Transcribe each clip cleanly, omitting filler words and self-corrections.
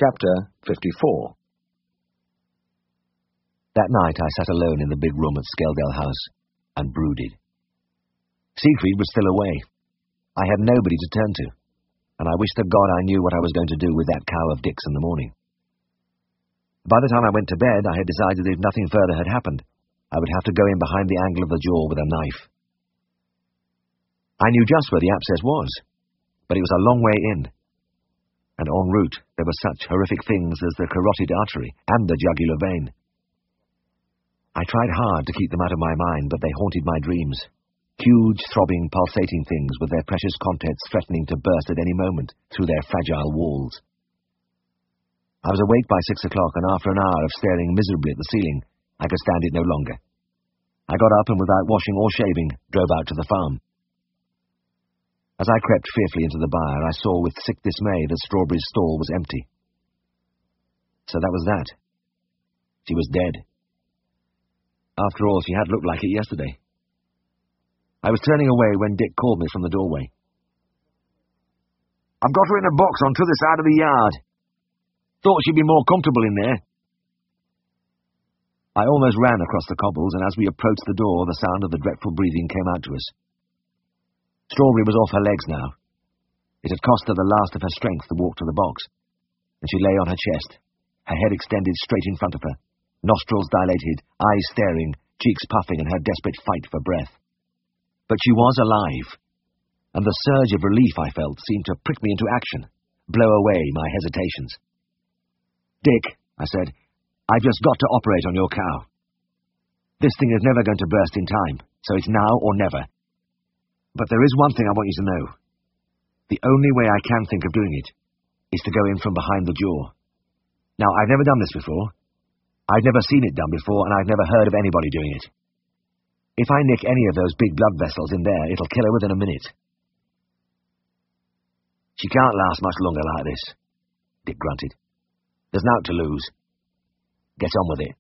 Chapter 54. That night I sat alone in the big room at Skeldale House and brooded. Siegfried was still away. I had nobody to turn to, and I wished to God I knew what I was going to do with that cow of Dick's in the morning. By the time I went to bed, I had decided that if nothing further had happened, I would have to go in behind the angle of the jaw with a knife. I knew just where the abscess was, but it was a long way in. And en route there were such horrific things as the carotid artery and the jugular vein. I tried hard to keep them out of my mind, but they haunted my dreams. Huge, throbbing, pulsating things with their precious contents threatening to burst at any moment through their fragile walls. I was awake by 6 o'clock, and after an hour of staring miserably at the ceiling, I could stand it no longer. I got up and, without washing or shaving, drove out to the farm. As I crept fearfully into the byre, I saw with sick dismay that Strawberry's stall was empty. So that was that. She was dead. After all, she had looked like it yesterday. I was turning away when Dick called me from the doorway. "I've got her in a box on t'other side of the yard. Thought she'd be more comfortable in there." I almost ran across the cobbles, and as we approached the door, the sound of the dreadful breathing came out to us. Strawberry was off her legs now. It had cost her the last of her strength to walk to the box, and she lay on her chest, her head extended straight in front of her, nostrils dilated, eyes staring, cheeks puffing in her desperate fight for breath. But she was alive, and the surge of relief I felt seemed to prick me into action, blow away my hesitations. "Dick," I said, "I've just got to operate on your cow. This thing is never going to burst in time, so it's now or never. But there is one thing I want you to know. The only way I can think of doing it is to go in from behind the jaw. Now, I've never done this before. I've never seen it done before, and I've never heard of anybody doing it. If I nick any of those big blood vessels in there, it'll kill her within a minute." "She can't last much longer like this," Dick grunted. "There's naught to lose. Get on with it."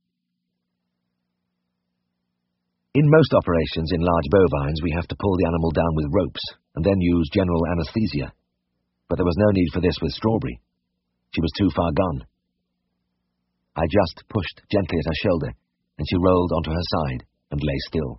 In most operations in large bovines, we have to pull the animal down with ropes and then use general anesthesia. But there was no need for this with Strawberry. She was too far gone. I just pushed gently at her shoulder, and she rolled onto her side and lay still.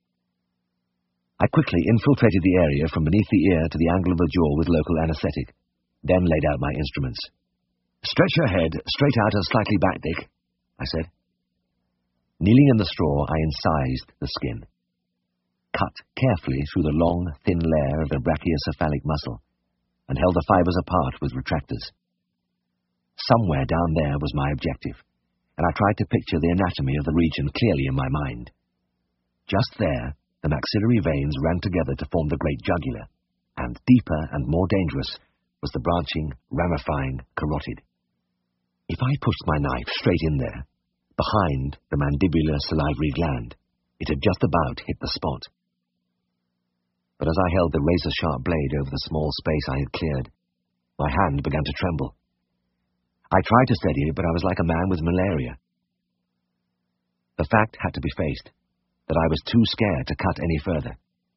I quickly infiltrated the area from beneath the ear to the angle of the jaw with local anesthetic, then laid out my instruments. "Stretch her head straight out and slightly back, Dick," I said. Kneeling in the straw, I incised the skin. Cut carefully through the long, thin layer of the brachiocephalic muscle, and held the fibers apart with retractors. Somewhere down there was my objective, and I tried to picture the anatomy of the region clearly in my mind. Just there, the maxillary veins ran together to form the great jugular, and deeper and more dangerous was the branching, ramifying carotid. If I pushed my knife straight in there, behind the mandibular salivary gland, it had just about hit the spot. But as I held the razor-sharp blade over the small space I had cleared, my hand began to tremble. I tried to steady it, but I was like a man with malaria. The fact had to be faced, that I was too scared to cut any further.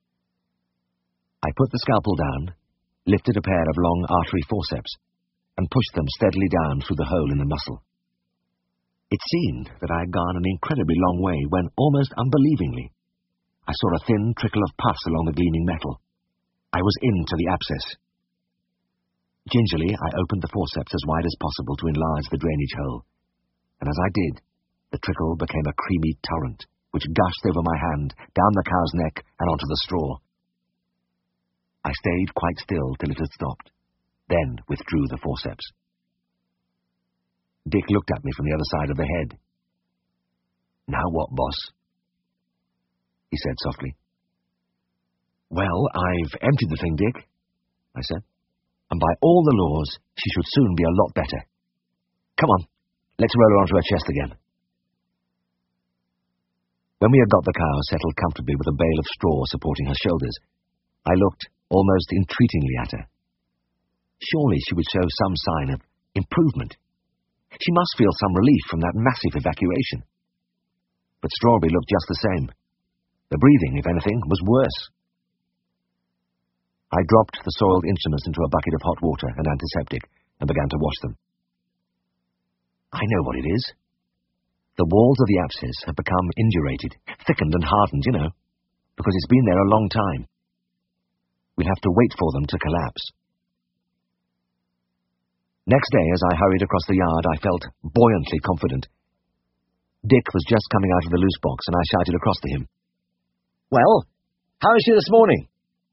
I put the scalpel down, lifted a pair of long artery forceps, and pushed them steadily down through the hole in the muscle. It seemed that I had gone an incredibly long way when, almost unbelievingly, I saw a thin trickle of pus along the gleaming metal. I was into the abscess. Gingerly, I opened the forceps as wide as possible to enlarge the drainage hole, and as I did, the trickle became a creamy torrent, which gushed over my hand, down the cow's neck, and onto the straw. I stayed quite still till it had stopped, then withdrew the forceps. Dick looked at me from the other side of the head. "Now what, boss?" he said softly. "Well, I've emptied the thing, Dick," I said, "and by all the laws, she should soon be a lot better. Come on, let's roll her onto her chest again." When we had got the cow settled comfortably with a bale of straw supporting her shoulders, I looked almost entreatingly at her. Surely she would show some sign of improvement. She must feel some relief from that massive evacuation. But Strawberry looked just the same. The breathing, if anything, was worse. I dropped the soiled instruments into a bucket of hot water and antiseptic and began to wash them. I know what it is. The walls of the apsis have become indurated, thickened and hardened, you know, because it's been there a long time. We'll have to wait for them to collapse. Next day, as I hurried across the yard, I felt buoyantly confident. Dick was just coming out of the loose box, and I shouted across to him. "Well, how is she this morning?"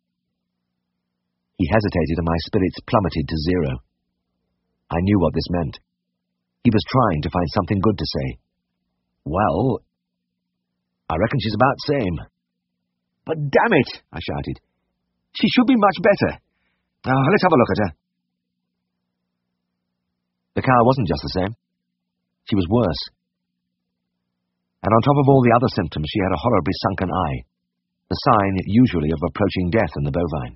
He hesitated, and my spirits plummeted to zero. I knew what this meant. He was trying to find something good to say. "Well, I reckon she's about the same." "But damn it," I shouted. "She should be much better. Now, let's have a look at her." The cow wasn't just the same. She was worse. And on top of all the other symptoms, she had a horribly sunken eye, the sign usually of approaching death in the bovine.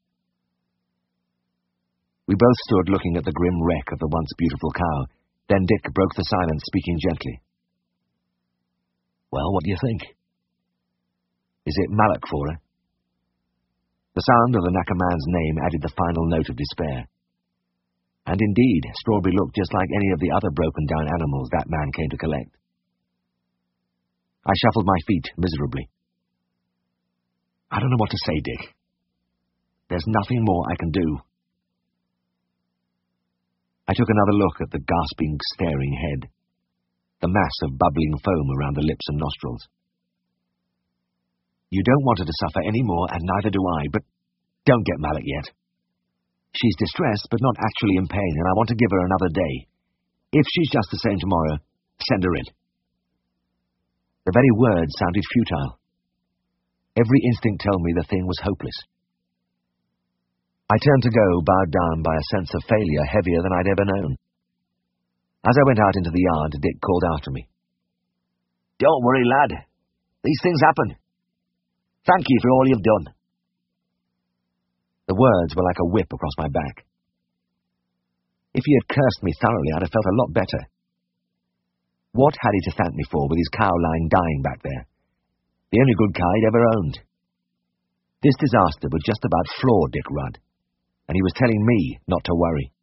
We both stood looking at the grim wreck of the once beautiful cow. Then Dick broke the silence, speaking gently. "Well, what do you think? Is it Mallock for her?" The sound of the knacker man's name added the final note of despair. And indeed, Strawberry looked just like any of the other broken-down animals that man came to collect. I shuffled my feet miserably. "I don't know what to say, Dick. There's nothing more I can do." I took another look at the gasping, staring head, the mass of bubbling foam around the lips and nostrils. "You don't want her to suffer any more, and neither do I, but don't get Mallock yet. She's distressed, but not actually in pain, and I want to give her another day. If she's just the same tomorrow, send her in." The very words sounded futile. Every instinct told me the thing was hopeless. I turned to go, bowed down by a sense of failure heavier than I'd ever known. As I went out into the yard, Dick called after me. "Don't worry, lad. These things happen. Thank you for all you've done." The words were like a whip across my back. If he had cursed me thoroughly, I'd have felt a lot better. What had he to thank me for with his cow lying dying back there? The only good cow he'd ever owned. This disaster would just about floor Dick Rudd, and he was telling me not to worry.